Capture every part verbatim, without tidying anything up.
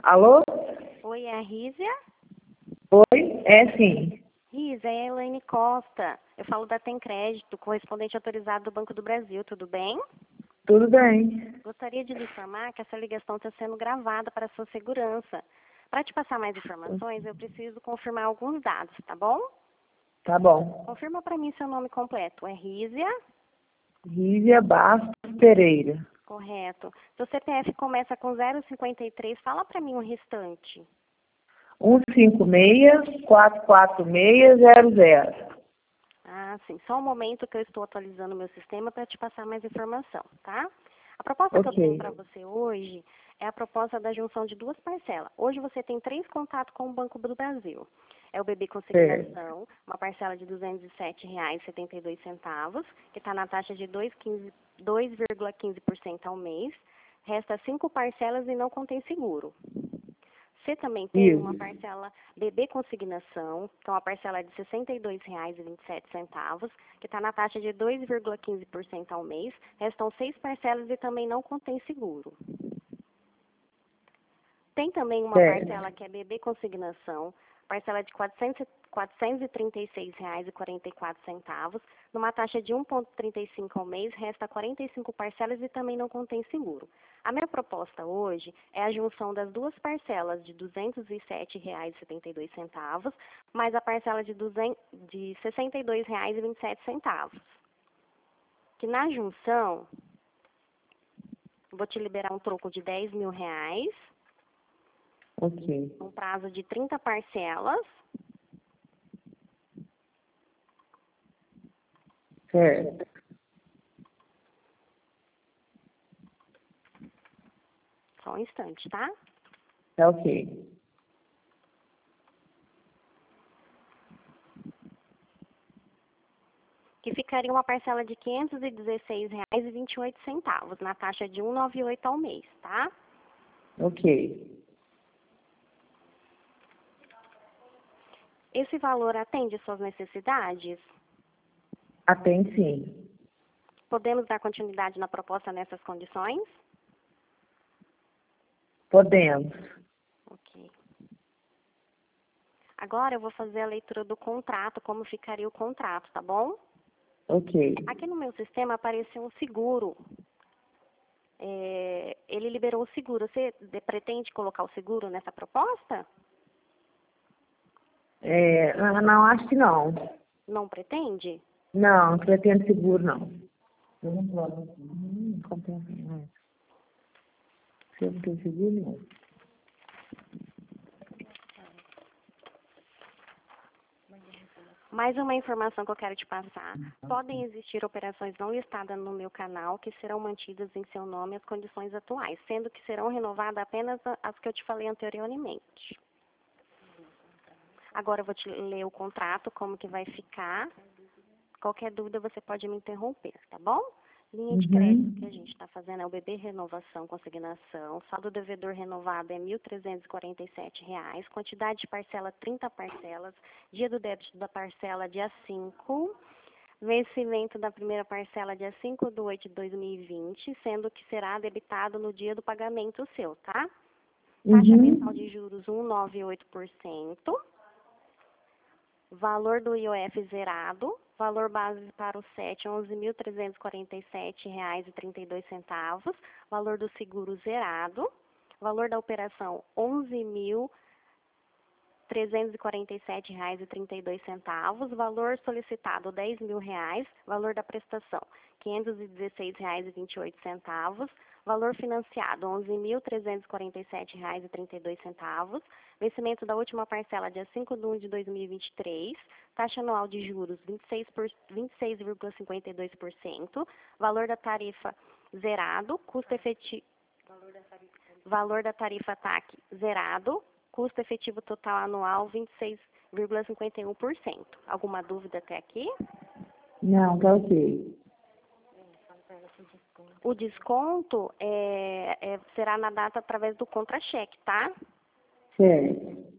Alô? Oi, é a Rízia? Oi? É sim. Rízia, é a Elaine Costa. Eu falo da Tem Crédito, correspondente autorizado do Banco do Brasil, tudo bem? Tudo bem. Gostaria de lhe informar que essa ligação está sendo gravada para sua segurança. Para te passar mais informações, eu preciso confirmar alguns dados, tá bom? Tá bom. Confirma para mim seu nome completo. É Rízia? Rívia Bastos Pereira. Correto. Seu C P F começa com zero cinquenta e três. Fala para mim o restante. um cinco seis, quatro quatro seis, zero zero. Ah, sim. Só um momento que eu estou atualizando o meu sistema para te passar mais informação, tá? A proposta que eu tenho Ok. para você hoje é a proposta da junção de duas parcelas. Hoje você tem três contatos com o Banco do Brasil. É o B B Certo. Consignação, uma parcela de duzentos e sete reais e setenta e dois centavos, que está na taxa de dois vírgula quinze por cento ao mês. Resta cinco parcelas e não contém seguro. Você também tem uma Isso. parcela B B Consignação, que é uma parcela de sessenta e dois reais e vinte e sete centavos, que está na taxa de dois vírgula quinze por cento ao mês. Restam seis parcelas e também não contém seguro. Tem também uma Certo. parcela que é B B Consignação, parcela de quatrocentos e trinta e seis reais e quarenta e quatro centavos, numa taxa de um vírgula trinta e cinco ao mês, resta quarenta e cinco parcelas e também não contém seguro. A minha proposta hoje é a junção das duas parcelas de duzentos e sete reais e setenta e dois centavos, mais a parcela de, duzentos, de sessenta e dois reais e vinte e sete centavos. Que na junção, vou te liberar um troco de dez mil reais, Ok. um prazo de trinta parcelas. Certo. Só um instante, tá? Tá ok. Que ficaria uma parcela de quinhentos e dezesseis reais e vinte e oito centavos, na taxa de cento e noventa e oito ao mês, tá? Ok. Esse valor atende suas necessidades? Atende sim. Podemos dar continuidade na proposta nessas condições? Podemos. Ok. Agora eu vou fazer a leitura do contrato, como ficaria o contrato, tá bom? Ok. Aqui no meu sistema apareceu um seguro. É, ele liberou o seguro. Você de- pretende colocar o seguro nessa proposta? É, ah, não, acho que não. Não pretende? Não, não pretendo seguro, não. Eu não posso. Hum, compensa mais. Se eu não tenho seguro, não. Mais uma informação que eu quero te passar. Podem existir operações não listadas no meu canal que serão mantidas em seu nome as condições atuais, sendo que serão renovadas apenas as que eu te falei anteriormente. Agora eu vou te ler o contrato, como que vai ficar. Qualquer dúvida você pode me interromper, tá bom? Linha de crédito que a Uhum. gente está fazendo é o B B Renovação Consignação. Saldo devedor renovado é mil trezentos e quarenta e sete reais. Quantidade de parcela, trinta parcelas. Dia do débito da parcela, dia cinco. Vencimento da primeira parcela, dia cinco de oito de dois mil e vinte, sendo que será debitado no dia do pagamento seu, tá? Taxa mensal de Uhum. juros um vírgula noventa e oito por cento. Valor do I O F zerado. Valor base para o S E T, onze mil trezentos e quarenta e sete reais e trinta e dois centavos. Valor do seguro zerado. Valor da operação, onze mil trezentos e quarenta e sete reais e trinta e dois centavos. Valor solicitado, dez mil reais. Valor da prestação, quinhentos e dezesseis reais e vinte e oito centavos. Valor financiado, onze mil trezentos e quarenta e sete reais e trinta e dois centavos. Vencimento da última parcela, dia cinco de um de dois mil e vinte e três. Taxa anual de juros, vinte e seis por, vinte e seis vírgula cinquenta e dois por cento. Valor da tarifa zerado. Custo efetivo. Valor da tarifa T A C zerado. Custo efetivo total anual, vinte e seis vírgula cinquenta e um por cento. Alguma dúvida até aqui? Não, tá ok. O desconto é, é, será na data através do contra-cheque, tá? Certo.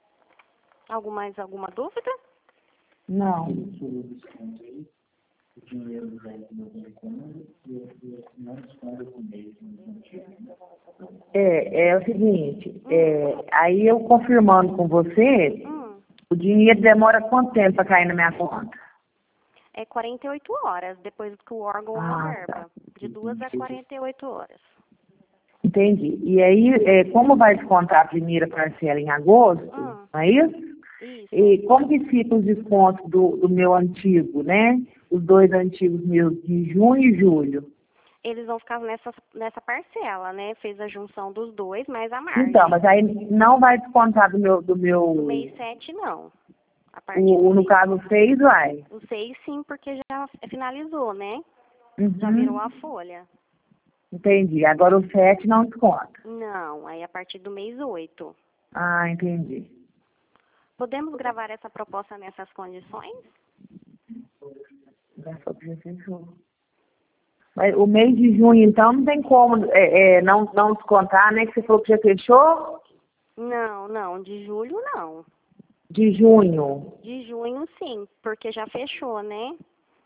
Alguma, mais alguma dúvida? Não. É, é o seguinte, é, aí eu confirmando com você, Hum, o dinheiro demora quanto tempo para cair na minha conta? é quarenta e oito horas depois que o órgão Ah, reserva. tá. De duas a quarenta e oito horas. Entendi. E aí, é, como vai descontar a primeira parcela em agosto, Hum, não é isso? isso. E como que ficam os descontos do, do meu antigo, né? Os dois antigos meus, de junho e julho. Eles vão ficar nessa, nessa parcela, né? Fez a junção dos dois, mais a Então, margem. mas aí não vai descontar do meu, do meu, Do mês sete, não. A partir o, do o, no mês, caso, seis vai. o seis, sim, porque já finalizou, né? Já Uhum. virou a folha. Entendi. Agora o sete não desconta. Não, aí a partir do mês oito. Ah, entendi. Podemos gravar essa proposta nessas condições? Já foi que já fechou. Mas o mês de junho, então, não tem como é, é, não, não descontar, né? Que você falou que já fechou? Não, não. De julho, não. De junho. De junho, sim, porque já fechou, né?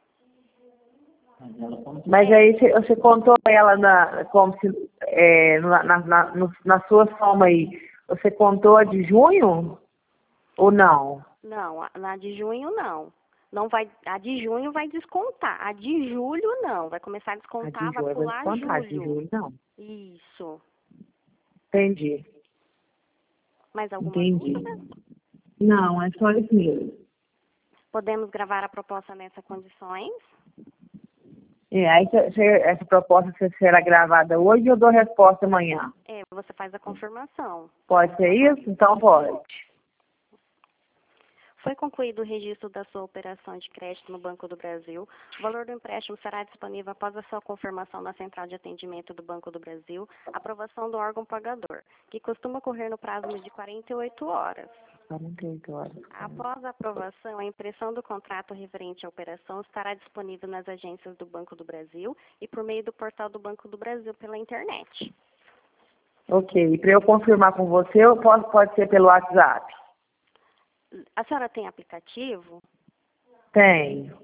Mas aí você, você contou ela na, como se, é, na, na, na, no- na sua soma aí. Você contou a de junho? Ou não? Não, a a de junho, não. Não vai, a de junho vai descontar. A de julho, não. Vai começar a A descontar, de vai julho vai pular descontar, a de julho. julho não. Isso. Entendi. Mais alguma Entendi. dúvida? Não, é só isso mesmo. Podemos gravar a proposta nessas condições? É, aí cê- cê- essa proposta cê- será gravada hoje e eu dou resposta amanhã. É, você faz a confirmação. Pode ser isso? Então pode. Foi concluído o registro da sua operação de crédito no Banco do Brasil. O valor do empréstimo será disponível após a sua confirmação na central de atendimento do Banco do Brasil, aprovação do órgão pagador, que costuma ocorrer no prazo de quarenta e oito horas. quarenta e oito horas. Após a aprovação, a impressão do contrato referente à operação estará disponível nas agências do Banco do Brasil e por meio do portal do Banco do Brasil pela internet. Ok. E para eu confirmar com você, eu posso, pode ser pelo WhatsApp? A senhora tem aplicativo? Tenho.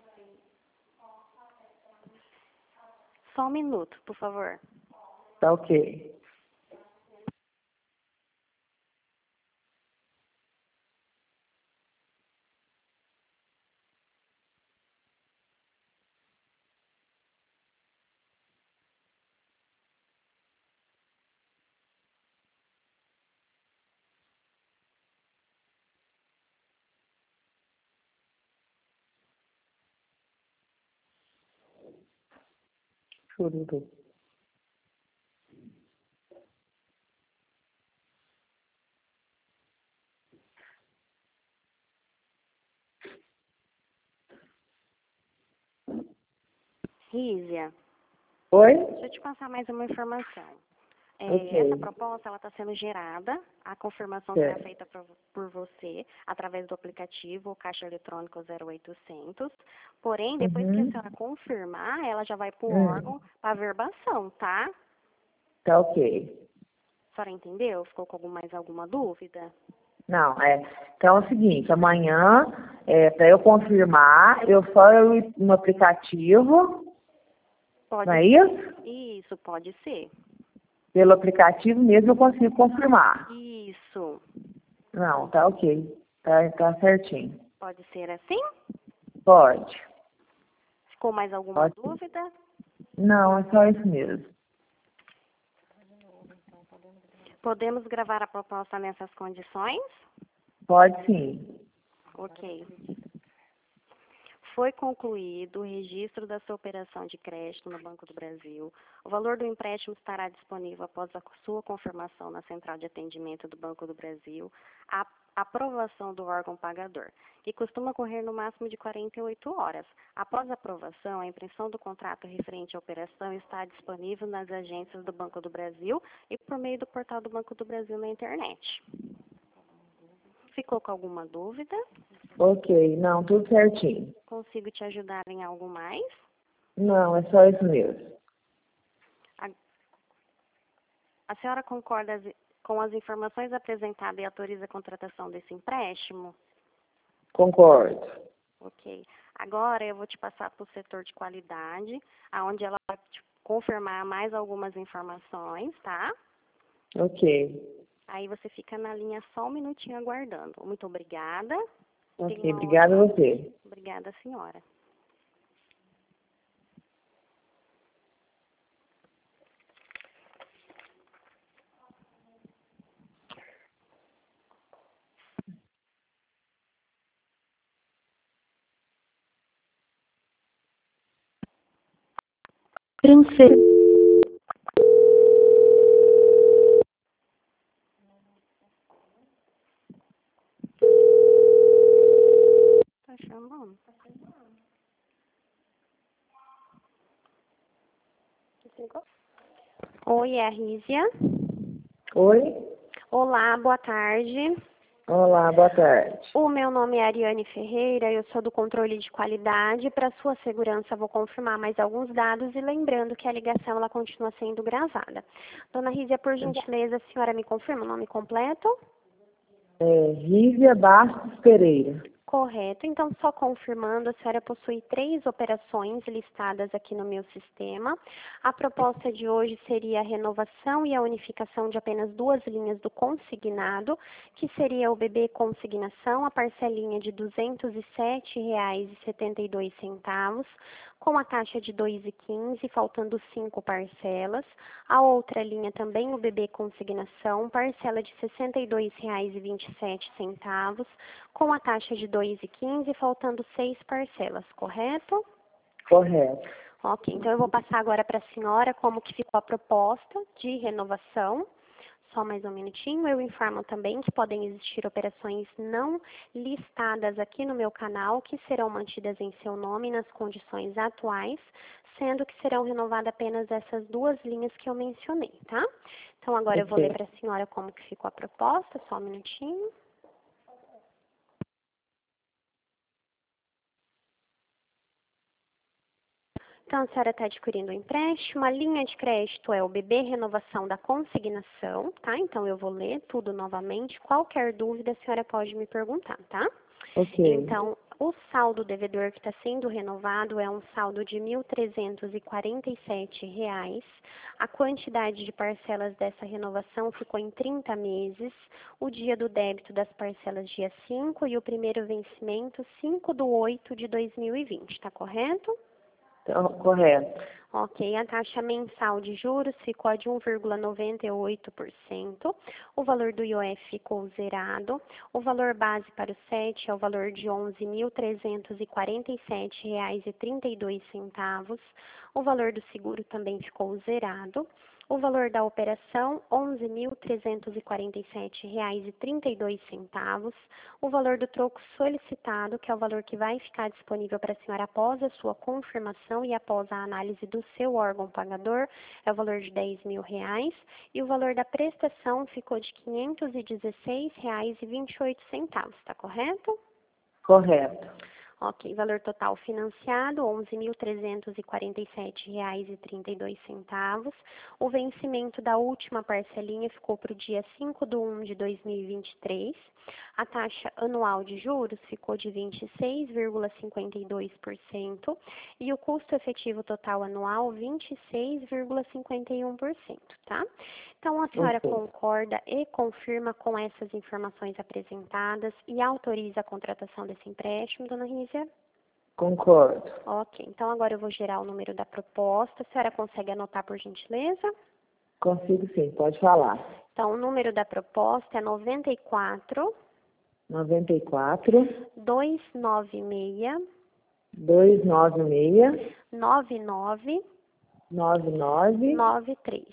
Só um minuto, por favor. Tá ok. Chururu. Rízia, Oi? deixa eu te passar mais uma informação. É, Ok. essa proposta ela está sendo gerada, a confirmação será Certo. feita por, por você através do aplicativo ou caixa eletrônico zero oitocentos. Porém, depois que a Uhum. senhora confirmar, ela já vai para o Hum. órgão para verbação, tá? Tá ok. A senhora entendeu? Ficou com algum, mais alguma dúvida? Não, é. Então é o seguinte, amanhã, é, para eu confirmar, eu só eu ir no aplicativo, Pode não é ser. isso? Isso, pode ser. Pelo aplicativo mesmo eu consigo confirmar. Isso. Não, tá ok. Tá, tá certinho. Pode ser assim? Pode. Ficou mais alguma Pode. dúvida? Não, é só isso mesmo. Podemos gravar a proposta nessas condições? Pode sim. Ok. Foi concluído o registro da sua operação de crédito no Banco do Brasil. O valor do empréstimo estará disponível após a sua confirmação na central de atendimento do Banco do Brasil, a aprovação do órgão pagador, que costuma ocorrer no máximo de quarenta e oito horas. Após a aprovação, a impressão do contrato referente à operação está disponível nas agências do Banco do Brasil e por meio do portal do Banco do Brasil na internet. Ficou com alguma dúvida? Ok, não, tudo certinho. Consigo te ajudar em algo mais? Não, é só isso mesmo. A, a senhora concorda as- com as informações apresentadas e autoriza a contratação desse empréstimo? Concordo. Ok. Agora eu vou te passar para o setor de qualidade, aonde ela vai te confirmar mais algumas informações, tá? Ok. Aí você fica na linha só um minutinho aguardando. Muito obrigada. Ok, Tenha uma obrigada a ótima... você. Obrigada, senhora. Transfer... Tá chamando? Oi, é a Rízia. Oi? Olá, boa tarde. Olá, boa tarde. O meu nome é Ariane Ferreira, eu sou do controle de qualidade. Para sua segurança, vou confirmar mais alguns dados e lembrando que a ligação ela continua sendo gravada. Dona Rízia, por gentileza, a senhora me confirma o nome completo? É, Rívia Bastos Pereira. Correto. Então, só confirmando, a senhora possui três operações listadas aqui no meu sistema. A proposta de hoje seria a renovação e a unificação de apenas duas linhas do consignado, que seria o B B Consignação, a parcelinha de duzentos e sete reais e setenta e dois centavos, com a taxa de dois reais e quinze centavos, faltando cinco parcelas. A outra linha também, o B B Consignação, parcela de sessenta e dois reais e vinte e sete centavos, com a taxa de dois reais e quinze centavos, faltando seis parcelas, correto? Correto. Ok, então eu vou passar agora para a senhora como que ficou a proposta de renovação. Só mais um minutinho. Eu informo também que podem existir operações não listadas aqui no meu canal, que serão mantidas em seu nome nas condições atuais, sendo que serão renovadas apenas essas duas linhas que eu mencionei, tá? Então agora eu vou ler Ok. para a senhora como que ficou a proposta, só um minutinho. Então, a senhora está adquirindo um empréstimo, a linha de crédito é o B B Renovação da Consignação, tá? Então, eu vou ler tudo novamente. Qualquer dúvida, a senhora pode me perguntar, tá? Ok. Então, o saldo devedor que está sendo renovado é um saldo de mil trezentos e quarenta e sete reais. A quantidade de parcelas dessa renovação ficou em trinta meses. O dia do débito das parcelas dia cinco e o primeiro vencimento cinco de oito de dois mil e vinte, tá correto? Então, correto. Ok, a taxa mensal de juros ficou a de um vírgula noventa e oito por cento, o valor do I O F ficou zerado, o valor base para o S E T é o valor de onze mil trezentos e quarenta e sete reais e trinta e dois centavos, o valor do seguro também ficou zerado, o valor da operação onze mil trezentos e quarenta e sete reais e trinta e dois centavos, o valor do troco solicitado, que é o valor que vai ficar disponível para a senhora após a sua confirmação e após a análise do seu órgão pagador, é o valor de dez mil reais, e o valor da prestação ficou de quinhentos e dezesseis reais e vinte e oito centavos, está correto? Correto. Ok, valor total financiado, onze mil trezentos e quarenta e sete reais e trinta e dois centavos. O vencimento da última parcelinha ficou para o dia cinco de um de dois mil e vinte e três. A taxa anual de juros ficou de vinte e seis vírgula cinquenta e dois por cento e o custo efetivo total anual vinte e seis vírgula cinquenta e um por cento, tá? Então, a senhora Ok. concorda e confirma com essas informações apresentadas e autoriza a contratação desse empréstimo, dona Rízia? Concordo. Ok, então agora eu vou gerar o número da proposta. A senhora consegue anotar, por gentileza? Consigo sim, pode falar. Então, o número da proposta é noventa e quatro, noventa e quatro, duzentos e noventa e seis, duzentos e noventa e seis, nove nove nove nove nove três.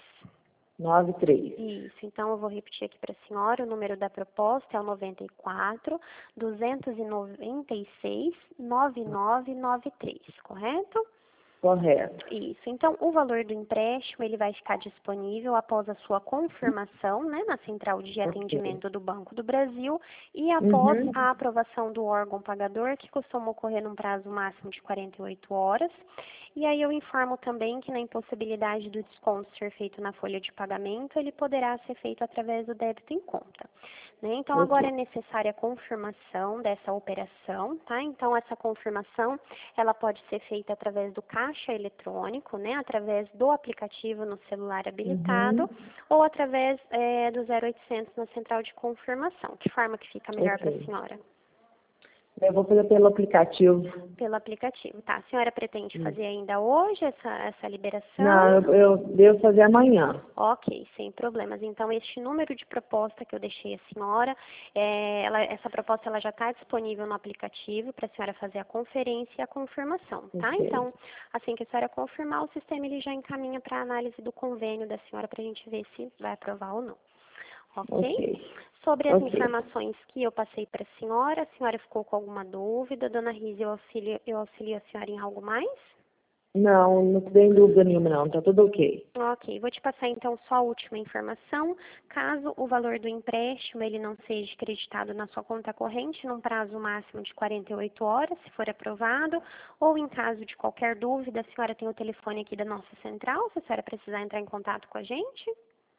nove três. Isso, então eu vou repetir aqui para a senhora, o número da proposta é o noventa e quatro, duzentos e noventa e seis, nove nove nove três, correto? Correto. Isso, então o valor do empréstimo ele vai ficar disponível após a sua confirmação, né, na central de atendimento do Banco do Brasil e após Uhum. a aprovação do órgão pagador, que costuma ocorrer num prazo máximo de quarenta e oito horas. E aí eu informo também que na impossibilidade do desconto ser feito na folha de pagamento, ele poderá ser feito através do débito em conta. Né? Então, agora é Ok. necessária a confirmação dessa operação, tá? Então, essa confirmação, ela pode ser feita através do caixa eletrônico, né? Através do aplicativo no celular habilitado, Uhum. ou através é, do zero oitocentos na central de confirmação. Que forma que fica melhor para a Ok. senhora? Eu vou fazer pelo aplicativo. Pelo aplicativo, tá? A senhora pretende Hum. fazer ainda hoje essa, essa liberação? Não, eu, eu devo fazer amanhã. Ok, sem problemas. Então, este número de proposta que eu deixei a senhora, é, ela- essa proposta ela já está disponível no aplicativo para a senhora fazer a conferência e a confirmação, tá? Ok. Então, assim que a senhora confirmar, o sistema ele já encaminha para a análise do convênio da senhora para a gente ver se vai aprovar ou não. Ok? Ok. Sobre as Ok. informações que eu passei para a senhora, a senhora ficou com alguma dúvida? Dona Risa, eu auxilio, eu auxilio a senhora em algo mais? Não, não tem dúvida nenhuma não, tá tudo ok. Ok, vou te passar então só a última informação. Caso o valor do empréstimo ele não seja creditado na sua conta corrente num prazo máximo de quarenta e oito horas, se for aprovado, ou em caso de qualquer dúvida, a senhora tem o telefone aqui da nossa central, se a senhora precisar entrar em contato com a gente.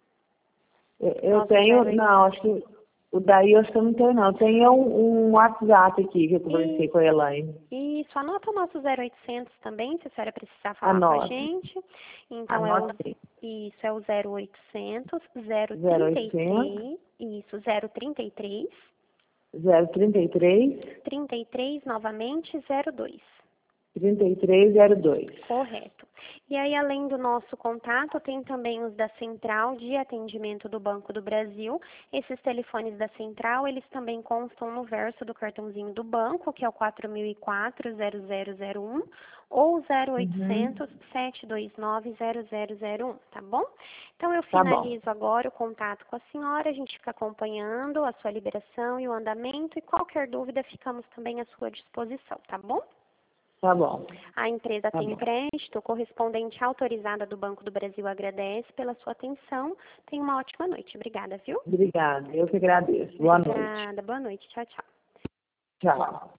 Eu, eu Nosso tenho, zero oito. não, acho que o daí eu acho que eu não tenho não. Eu tenho um, um WhatsApp aqui que eu conversei E com a Elaine. isso, anota o nosso zero oitocentos também, se a senhora precisar falar com a Anota. gente. Então é o Anota aí. isso é o zero oitocentos zero zero trinta e oitocentos, três, isso, zero trinta e três, zero trinta e três, trinta e três novamente zero dois. trinta e três zero dois. Correto. E aí, além do nosso contato, tem também os da Central de Atendimento do Banco do Brasil. Esses telefones da Central, eles também constam no verso do cartãozinho do banco, que é o quatro mil e quatro, zero zero zero um, ou zero Uhum. oitocentos, sete dois nove, zero zero zero um, tá bom? Então, eu Tá bom. finalizo agora o contato com a senhora, a gente fica acompanhando a sua liberação e o andamento, e qualquer dúvida, ficamos também à sua disposição, tá bom? Tá bom. A empresa Tá tem bom. crédito, o correspondente autorizada do Banco do Brasil agradece pela sua atenção. Tenha uma ótima noite. Obrigada, viu? Obrigada. Eu que agradeço. Boa noite. Obrigada. Boa noite. Tchau, tchau. Tchau.